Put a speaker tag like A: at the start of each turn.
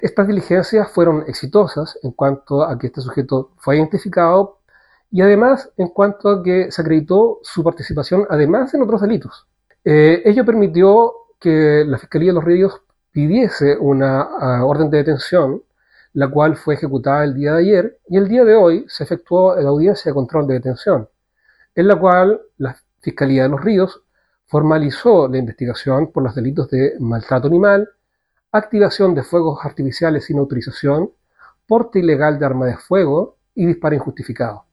A: Estas diligencias fueron exitosas en cuanto a que este sujeto fue identificado y además en cuanto a que se acreditó su participación además en otros delitos. Ello permitió que la Fiscalía de Los Ríos pidiese una orden de detención, la cual fue ejecutada el día de ayer, y el día de hoy se efectuó la audiencia de control de detención, en la cual la Fiscalía de Los Ríos formalizó la investigación por los delitos de maltrato animal, activación de fuegos artificiales sin autorización, porte ilegal de arma de fuego y disparo injustificado.